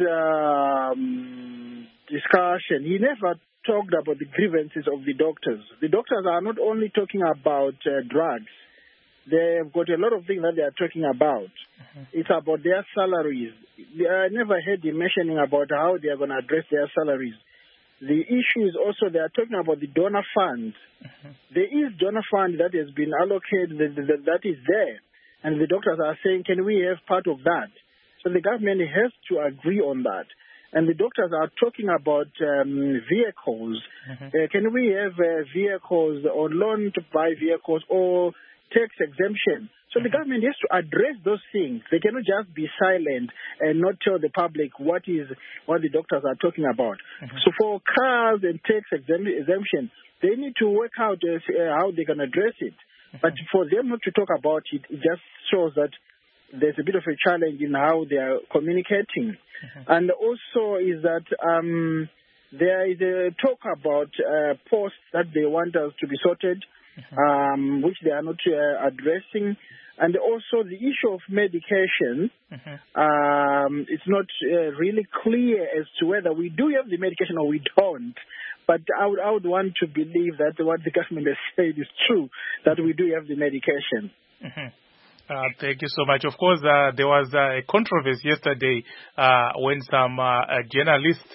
Speaker 9: discussion, he never talked about the grievances of the doctors. The doctors are not only talking about drugs. They've got a lot of things that they are talking about. It's about their salaries. I never heard him mentioning about how they are going to address their salaries. The issue is also they are talking about the donor fund. There is donor fund that has been allocated, that is there. And the doctors are saying, can we have part of that? So the government has to agree on that. and the doctors are talking about vehicles. Can we have vehicles or loan to buy vehicles or tax exemption? So the government has to address those things. They cannot just be silent and not tell the public what the doctors are talking about. So for cars and tax exemption, they need to work out how they can address it. But for them not to talk about it, it just shows that there's a bit of a challenge in how they are communicating. And also is that there is a talk about posts that they want us to be sorted, which they are not addressing. And also the issue of medication, it's not really clear as to whether we do have the medication or we don't. But I would want to believe that what the government has said is true, that we do have the medication.
Speaker 1: Thank you so much. Of course, there was a controversy yesterday when some journalists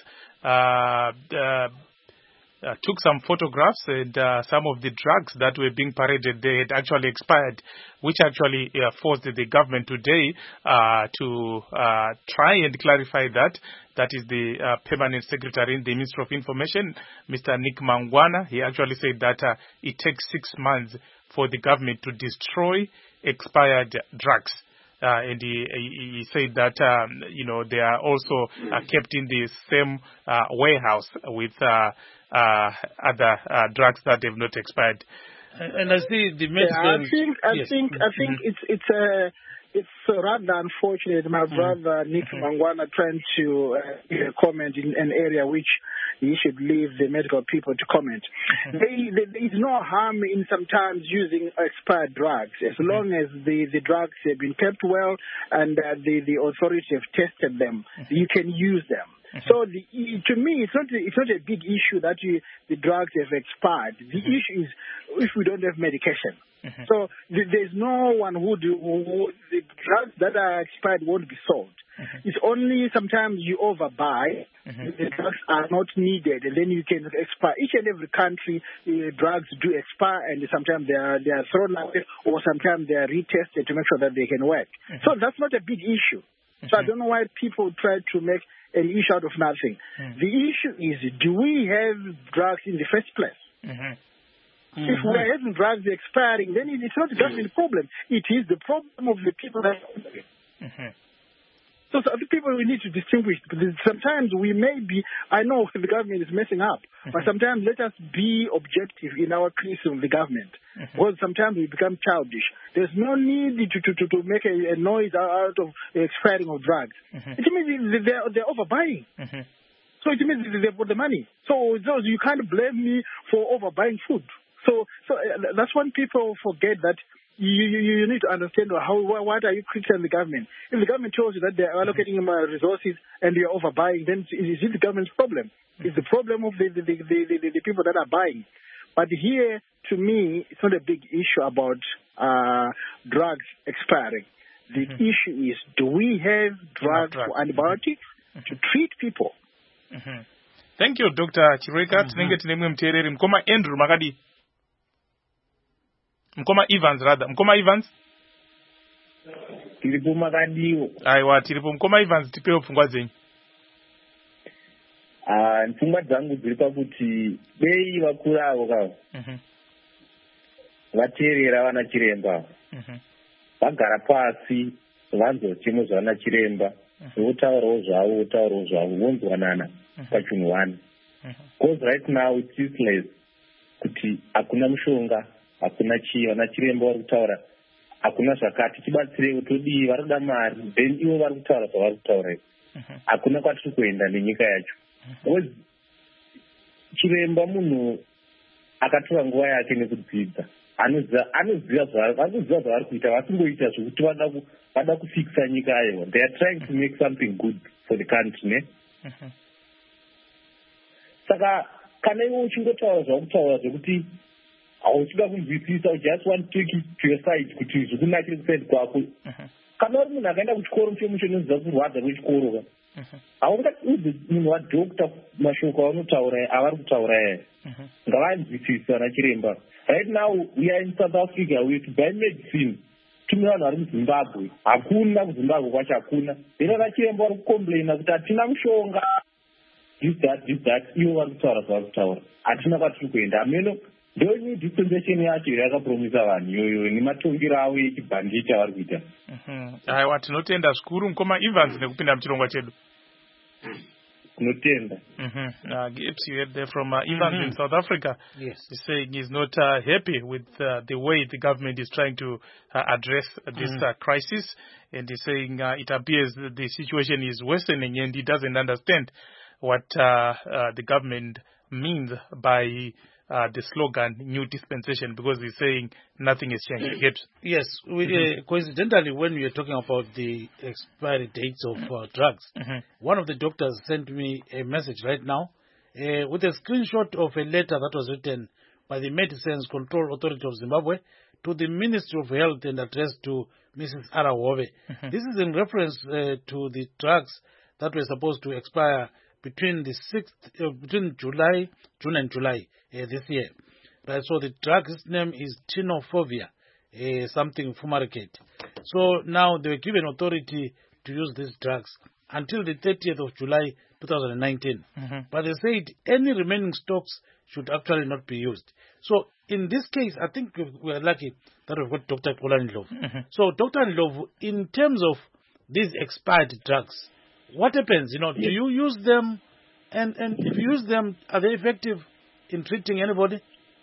Speaker 1: took some photographs and some of the drugs that were being paraded there had actually expired, which actually forced the government today to try and clarify that. That is the Permanent Secretary in the Ministry of Information, Mr. Nick Mangwana. He actually said that it takes 6 months for the government to destroy expired drugs. And he said that, they are also kept in the same warehouse with other drugs that have not expired.
Speaker 2: And I see the medicine.
Speaker 9: I think it's rather unfortunate. My brother Nick Mangwana trying to comment in an area which he should leave the medical people to comment. There is no harm in sometimes using expired drugs as long as the drugs have been kept well and the authorities have tested them. You can use them. So to me, it's not a big issue that the drugs have expired. The issue is if we don't have medication. So there's no one who the drugs that are expired won't be sold. It's only sometimes you overbuy, the drugs are not needed, and then you can expire. Each and every country, drugs do expire, and sometimes they are thrown away, or sometimes they are retested to make sure that they can work. So that's not a big issue. So I don't know why people try to make an issue out of nothing. The issue is, do we have drugs in the first place? If we are having drugs expiring, then it's not just the problem. It is the problem of the people that are ordering. So the people we need to distinguish. Sometimes we may be, I know the government is messing up, but sometimes let us be objective in our criticism of the government. Because sometimes we become childish. There's no need to make a noise out of the expiring of drugs. It means they're overbuying. So it means they've got the money. So you can't blame me for overbuying food. So that's when people forget that you need to understand what are you criticizing the government. If the government tells you that they are allocating resources and they are overbuying, then is it the government's problem? It's the problem of the people that are buying. But here, to me, it's not a big issue about drugs expiring. The issue is, do we have drugs for antibiotics to treat people?
Speaker 1: Thank you, Dr. Chirweka. Tinenge tinemwe mteereri mkoma Andrew Makadi. Mkoma Evans rather. Mkoma Evans?
Speaker 10: Tiripo Makadiwo.
Speaker 1: Aiwa, tiripo Mkoma Evans tipewo pfungwa dzenyu.
Speaker 10: Pfungwa dzangu dziri pakuti dei vakuru avo kavo vateerera vana chiremba vagara pasi vanzwa chemo zvavana chiremba votaurawo zvavo vonzwanana pachinhu. Because right now it's useless kuti hakuna mushonga, hakuna chii, vana chiremba vari kutaura hakuna zvakati, tibatsirewo todii, varoda mari, then ivo vari kutaura zvavari kutaura. Hakuna kwatiri kuenda nenyika yacho. Because chiremba munhu akatora nguva yake nekudzidza, anoziva zvavari kuita, vasingoita zvokuti vada kufikisa nyika yayo. They are trying to make something good for the country, ne? Saka kana iwe uchingotaura zvakutaura zvokuti hauchida kunzwisisa, you just want to take it to your side kuti zvikunakire kuside kwako. Kana uri munhu akaenda kuchikoro chemusho unoziva kurwadza kwechikoro, haungaudze munhu wadhokta mashoko anotaura avari kutaura aya. Ngavanzwisisa vana chiremba. Right now we are in South Africa, we have to buy medicine tine vanhu vari muzimbabwe hakuna kuzimbabwe kwacho hakuna then vachiremba vari kucomplaina kuti hatina mushonga this that ivo vari kutaura zvavari kutaura hatina kwatiri kuenda ameno ndo new dispensation yacho iri yakapromisa vanhu iyoyo nematongero avo echibhanditi avari kuita.
Speaker 1: Aiwa, tinotenda zvikuru mukoma Evans nekupinda muchirongwa chedu.
Speaker 10: Kunotenda.
Speaker 1: Gibbs, you heard there from Evans in South Africa.
Speaker 2: Yes.
Speaker 1: He's saying he's not happy with the way the government is trying to address this crisis, and he's saying it appears that the situation is worsening and he doesn't understand what the government means by the slogan "New Dispensation," because he's saying nothing has changed.
Speaker 2: Yes, coincidentally, when we are talking about the expiry dates of drugs, one of the doctors sent me a message right now with a screenshot of a letter that was written by the Medicines Control Authority of Zimbabwe to the Ministry of Health and addressed to Mrs. Arawobe. This is in reference to the drugs that were supposed to expire between between June and July this year. Right, so the drug's name is tenofovir, something fumaricate. So now they were given authority to use these drugs until the 30th of July 2019. But they said any remaining stocks should actually not be used. So in this case, I think we are lucky that we've got Dr. Xolani Ndlovu. So Dr. Ndlovu, in terms of these expired drugs, what happens? Do you use them? And if you use them, are they effective in treating anybody?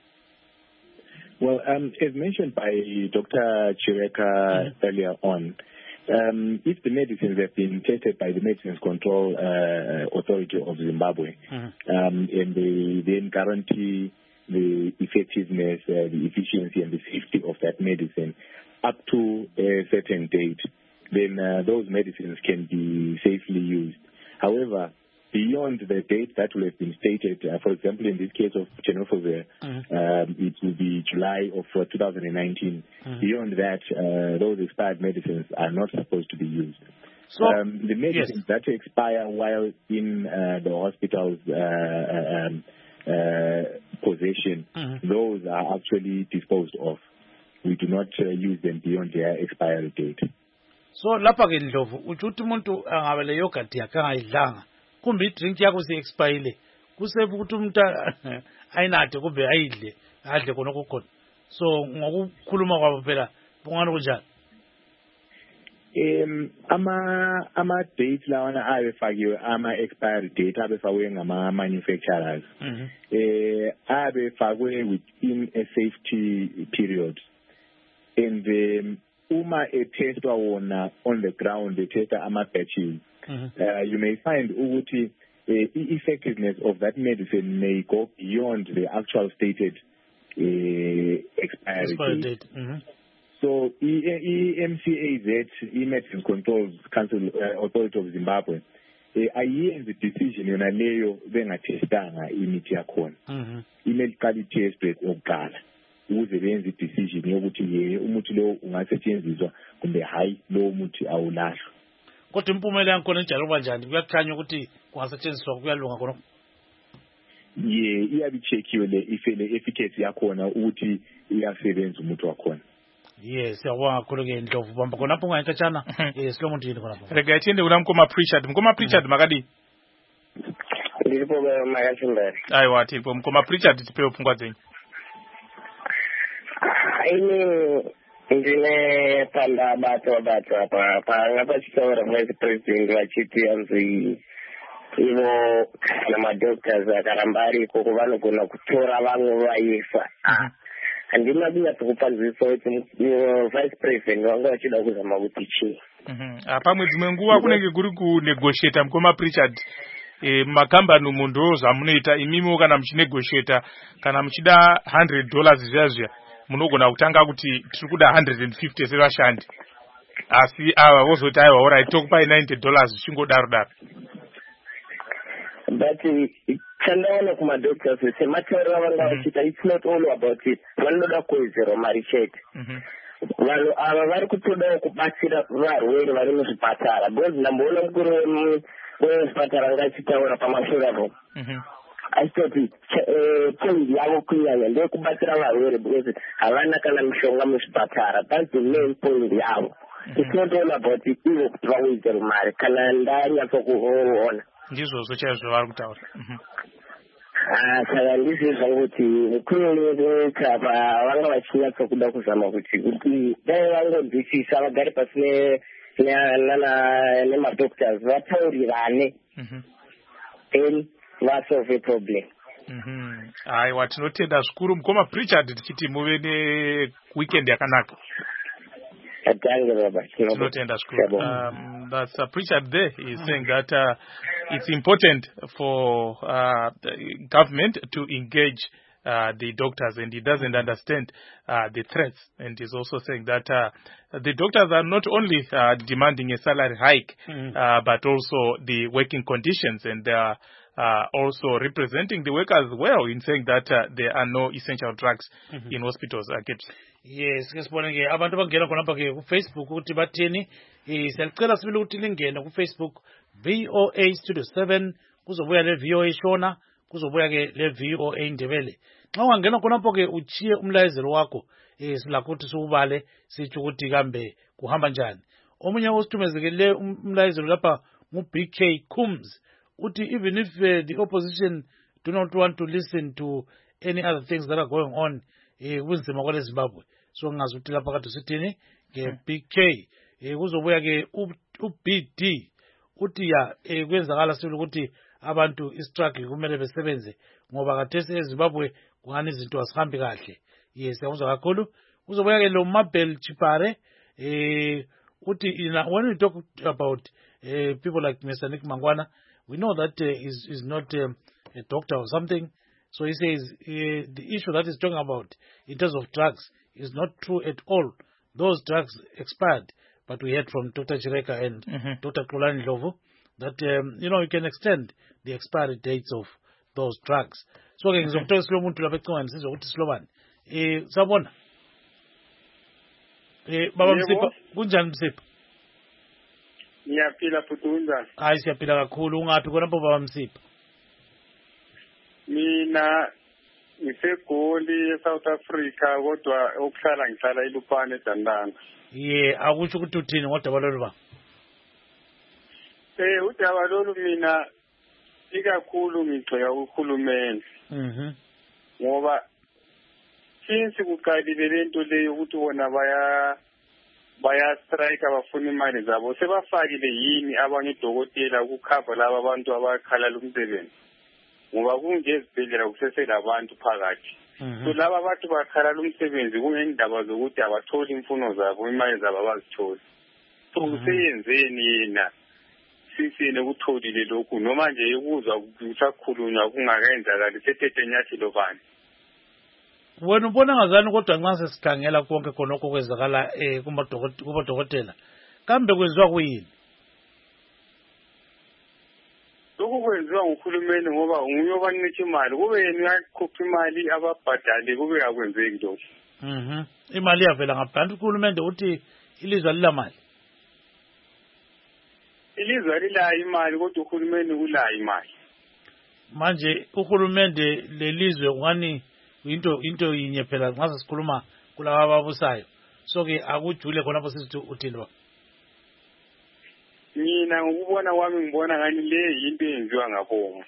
Speaker 6: Well, as mentioned by Dr. Chireka earlier on, if the medicines have been tested by the Medicines Control Authority of Zimbabwe, and they then guarantee the effectiveness, the efficiency, and the safety of that medicine up to a certain date, then those medicines can be safely used. However, beyond the date that will have been stated, for example, in this case of tenofovir, it will be July of 2019. Beyond that, those expired medicines are not supposed to be used. So, the medicines that expire while in the hospital's possession, those are actually disposed of. We do not use them beyond their expiry date.
Speaker 2: So lapha ke Ndlovu uthi umuntu angabe le yogurt yakhe angayidlanga kumbe idrink yakho se-expire kusefu ukuthi umuntu ayinathe kumbe ayidle adle khona kukhona. So ngokukhuluma kwabo phela bungani kunjani?
Speaker 6: Ama dates lawana abefakiwe ama expiry date abefakwe ngama manufacturers abefakwe within a safety period, and uma testwa wona on the ground, they test ama batches. You may find ukuthi the effectiveness of that medicine may go beyond the actual stated expiry date. So EMCAZ, Medicines Control Council Authority of Zimbabwe, ayenze decision yona leyo bengatestanga imithi yakhona. I-medical test okuqala ukuze benze decision yokuthi umuthi lo ungasetshenziswa kumbe hayi lo umuthi awulahlwa.
Speaker 2: Kodwa impumela yakhona enjalo kanjani? Kuyakhanya ukuthi kungasetshenziswa kuyalunga khona.
Speaker 6: Iyabe chekiwe le efficacy yakhona ukuthi iyasebenza umuthi wakhona.
Speaker 2: Yes, siyabonga kakhulu ke Ndlovu bamba khonapho ungayikatshana silomuntu yini khonapho.
Speaker 1: Rega ithinde kuna mkoma Pritchard makadi.
Speaker 8: Ndipo makashimba.
Speaker 1: Aiwa tipo mkoma Pritchard tipewe pfungwa dzenyu.
Speaker 8: Ini ndine panda bato apa ngapa chitaura vice president vachiti anzi ivo kana madoctors akaramba ariko vanogona kutora vamwe vaisa. Handina kunyatsa kupanzisa kuti vice president vanga vachida kuzama kuti chii.
Speaker 1: Pamwe dzimwe nguva kunenge kuri kunegotiata mkoma Pritchard makambani mundu zvamunoita imimi kana muchinegotiata kana muchida $100 zviya munogona kutanga kuti tiri kuda 150 sevashandi, asi ava vozoti aiwa alright tokupai $90 zvichingodaro.
Speaker 8: But chandaona kuma doctors semataura vanga vachita, it's not all about it. Vanoda kuwedzera mari chete. Vanhu ava vari kutodawo kubatsira varwere vari muzvipatara, because ndamboona mukuru wezvipatara ngachitaura pamashure apo
Speaker 11: aisitoti point yavo kunyanya ndekubatsira varwere because havana kana mishonga muzvipatara. That's the main point yavo. It's not all about ivo kuti vawedzere mari kana ndanyatsa kuona
Speaker 1: ndizvozvo chaizvo vari kutaura.
Speaker 11: Saka ndizvo kuti mukurume kapa vanga vachinyatsa kuda kuzama kuti dai vangonzwisisa vagare pasi nemadoctors vataurirane then vasolve problem.
Speaker 1: Aiwa, tinotenda zvikuru mukoma Pritchard tichiti muve neweekend yakanaka. Tinotenda zvikuru. That's Pritchard there. He's saying that it's important for the government to engage the doctors, and he doesn't understand the threats. And he's also saying that the doctors are not only demanding a salary hike, but also the working conditions, and they are also representing the workers well in saying that there are no essential drugs in hospitals.
Speaker 2: Yes, ngesiboneke abantu bangena khonapha ke ku Facebook ukuthi bathini siyacela sibile ukuthi lingene ku Facebook VOA Studio 7 kuzobuya le VOA Shona kuzobuya ke le VOA Ndebele. Xa ungangena khonapha ke uchiye umlayezelo wakho silakho ukuthi siubale sithi ukuthi kambe kuhamba njani. Omunye osithumezekele umlayezelo lapha ngu BK Coombs uthi even if the opposition do not want to listen to any other things that are going on kunzima kwale Zimbabwe. So ngazi ukuthi lapha kade sithini ke BK kuzobuya ke uBD uthi ya kwenzakala sibili ukuthi abantu istruggle kumele besebenze ngoba kade eZimbabwe kungani izinto asihambi kahle. Yes, siyakuzwa kakhulu. Kuzobuya ke lo Mabel Chipare uthi when we talk about people like Mr. Nick Mangwana, we know that is not a doctor or something. So he says the issue that he's talking about in terms of drugs is not true at all. Those drugs expired, but we heard from Dr. Chireka and Dr. Kulani Lovo that you can extend the expiry dates of those drugs. So again, Dr. Sloman to Labeton says what is Slovan. Sabona. Baba Msipa, kunjani Msipa?
Speaker 12: Ngiyaphila futhi unjani?
Speaker 2: Hayi siyaphila kakhulu. Ungaphi kona baba Msipa?
Speaker 12: Mina ngisegoli eSouth Africa kodwa ngihlala eLupane eDandana.
Speaker 2: Akusho ukuthi uthini ngodaba lolu ba?
Speaker 12: Udaba lolu mina ikakhulu ngigxeka uhulumeni. Ngoba since kuqalile lento leyo ukuthi wona baya strike abafuna imali zabo sebafakile yini abanye dokotela ukukhava laba abantu abakhala lumsebenzi ngoba kunje ezibhedlela kusesela abantu phakathi so laba abantu bakhala lumsebenzi kungendaba zokuthi abatholi imfuno zabo imali zabo abazitholi so useyenzeni yena sisine ukutholile lokhu noma nje ukuzwa ukusakhulunywa kungakenzakali sethethe nyathelo bani.
Speaker 2: Wena ubona ngazani kodwa nxa sesikhangela konke khonokho kwenzakala kubodokotela kambe kwenziwa kuyini?
Speaker 12: Lokhu kwenziwa nguhulumeni ngoba nguye obanika imali kube yena uyakhupha imali ababhadale kube akwenzeki lokho.
Speaker 2: Imali yavela ngaphansi kuhulumende uthi ilizwe lila mali.
Speaker 12: Ilizwe lilayo imali kodwa uhulumeni ulayo imali.
Speaker 2: Manje uhulumende lelizwe ungani into yinye phela ngaze sikhuluma kulaba ababusayo. So ke akujule khona phosithi uthini lo?
Speaker 12: Mina ngokubona kwami ngibona ngani le into eyenziwa ngabonga.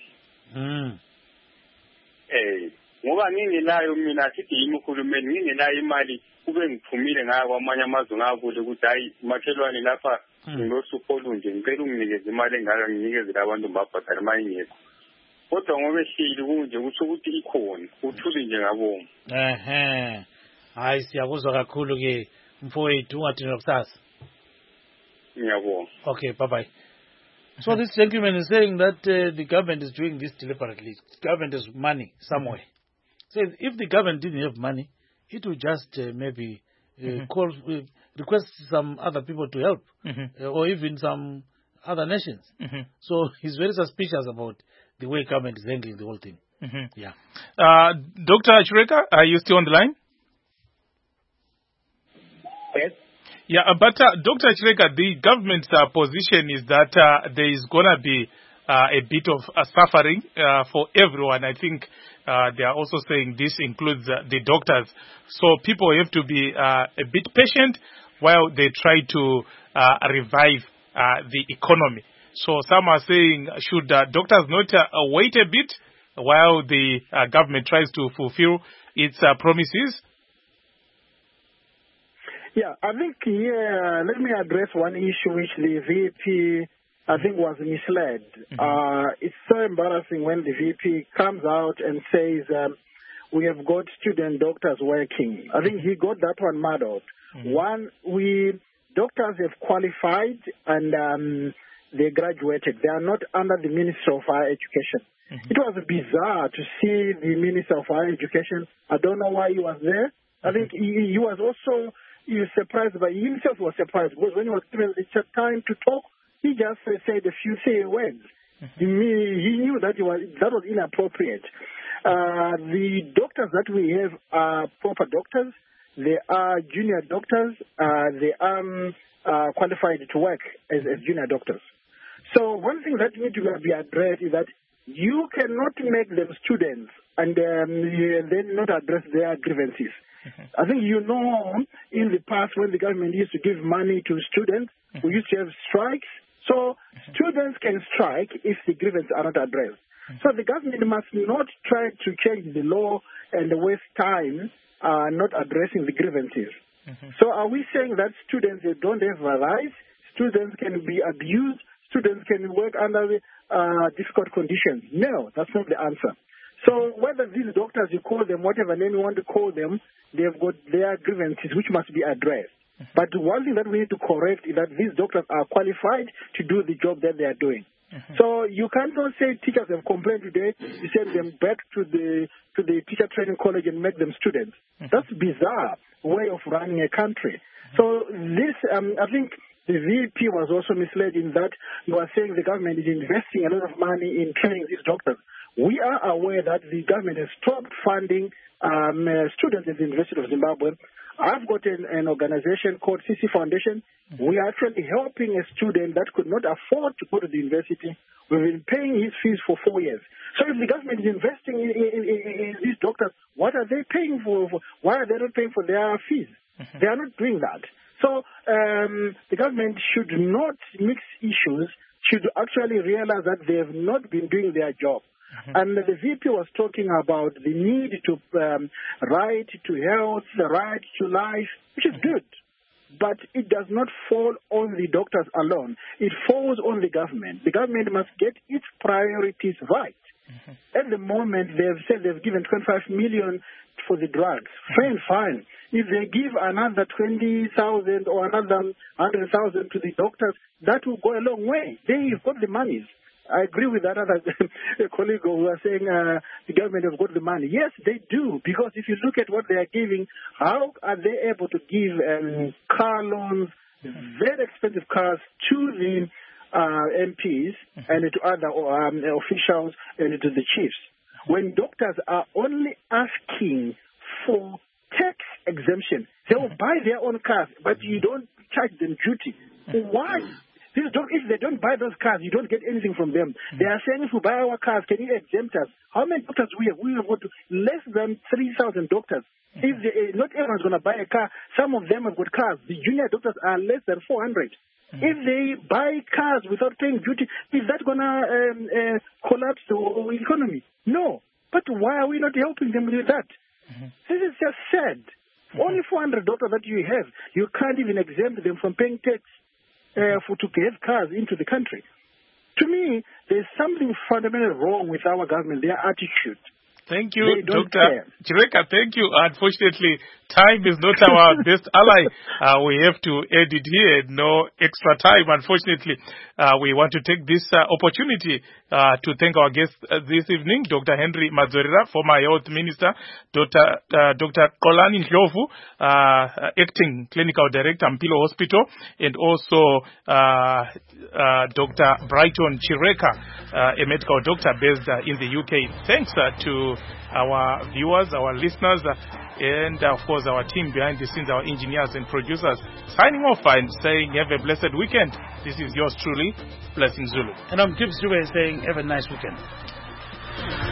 Speaker 12: Ngoba ngingelayo mina sithi yimi uhulumeni ngingelayo imali kube ngiphumile ngaya kwamanye amazwe ngakule ukuthi hayi makhelwane lapha nginosupho olunje ngicela unginikeze imali engaka nginikeze abantu mbabhadala imali ngekho. Kodwa ngoba ehlili kunje kusho ukuthi ikhona uthuli nje ngabonga.
Speaker 2: Hayi siyakuzwa kakhulu ke mfowethu ungathini kusasa.
Speaker 12: Ngiyabonga.
Speaker 2: Okay, bye bye. So this gentleman is saying that the government is doing this deliberately. The government has money somewhere. Says if the government didn't have money, it would just maybe request some other people to help, or even some other nations. So he's very suspicious about the way government is handling the whole thing. Yeah.
Speaker 1: Dr. Chireka, are you still on the line?
Speaker 11: Yes.
Speaker 1: Yeah, but Dr. Chireka, the government's position is that there is going to be a bit of suffering for everyone. I think they are also saying this includes the doctors. So people have to be a bit patient while they try to revive the economy. So some are saying, should doctors not wait a bit while the government tries to fulfill its promises?
Speaker 9: Yeah, I think let me address one issue which the VP, I think, was misled. It's so embarrassing when the VP comes out and says, we have got student doctors working. I think he got that one muddled. One, doctors have qualified and they graduated. They are not under the Ministry of Higher Education. It was bizarre to see the Minister of Higher Education. I don't know why he was there. I think he was also surprised, but he himself was surprised because when he was given the time to talk, he just said a few words. He knew that that was inappropriate. The doctors that we have are proper doctors. They are junior doctors. They are qualified to work as junior doctors. So one thing that needs to be addressed is that you cannot make them students and then not address their grievances. I think in the past when the government used to give money to students, we used to have strikes. So students can strike if the grievances are not addressed. So the government must not try to change the law and waste time not addressing the grievances. So are we saying that students don't have rights? Students can be abused? Students can work under difficult conditions? No, that's not the answer. So whether these doctors, you call them whatever name you want to call them, they've got their grievances which must be addressed. But one thing that we need to correct is that these doctors are qualified to do the job that they are doing. So you cannot say teachers have complained today, you send them back to the teacher training college and make them students. That's a bizarre way of running a country. So this, I think the VP was also misled in that you are saying the government is investing a lot of money in training these doctors. We are aware that the government has stopped funding students at the University of Zimbabwe. I've got an organization called CC Foundation. We are actually helping a student that could not afford to go to the university. We've been paying his fees for 4 years. So if the government is investing in these doctors, what are they paying for? Why are they not paying for their fees? They are not doing that. So the government should not mix issues, should actually realize that they have not been doing their job. And the VP was talking about the need to right to health, the right to life, which is good. But it does not fall on the doctors alone. It falls on the government. The government must get its priorities right. At the moment, they've said they've given 25 million for the drugs. Fine. If they give another 20,000 or another 100,000 to the doctors, that will go a long way. They've got the monies. I agree with that other colleague who was saying the government has got the money. Yes, they do, because if you look at what they are giving, how are they able to give car loans, very expensive cars, to the MPs and to other officials and to the chiefs, when doctors are only asking for tax exemption? They will buy their own cars, but you don't charge them duty. Why? If they don't buy those cars, you don't get anything from them. They are saying, if we buy our cars, can you exempt us? How many doctors we have? We have got less than 3,000 doctors. If not everyone's going to buy a car, some of them have got cars. The junior doctors are less than 400. If they buy cars without paying duty, is that going to collapse the economy? No. But why are we not helping them with that? This is just sad. Only 400 doctors that you have, you can't even exempt them from paying tax. To get cars into the country. To me, there's something fundamentally wrong with our government, their attitude.
Speaker 1: Thank you, Dr. Chireka. Thank you. Unfortunately, time is not our best ally. We have to end it here. No extra time, unfortunately. We want to take this opportunity to thank our guests this evening, Dr. Henry Madzorera, former Health Minister, Dr. Xolani Ndlovu, Acting Clinical Director, Mpilo Hospital, and also Dr. Brighton Chireka, a medical doctor based in the UK. Thanks to our viewers, our listeners, and of course our team behind the scenes, our engineers and producers, signing off and saying have a blessed weekend. This is yours truly, Blessing Zulu.
Speaker 2: And I'm Gibbs Dube saying have a nice weekend.